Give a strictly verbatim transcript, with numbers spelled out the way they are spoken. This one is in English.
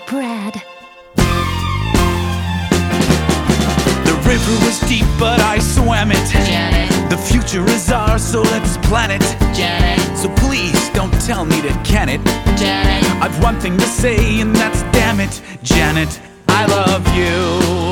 Brad. The river was deep, but I swam it. Janet, The future is ours, so let's plan it. Janet, So please don't tell me to can it. Janet, I've one thing to say, and that's damn it, Janet, I love you.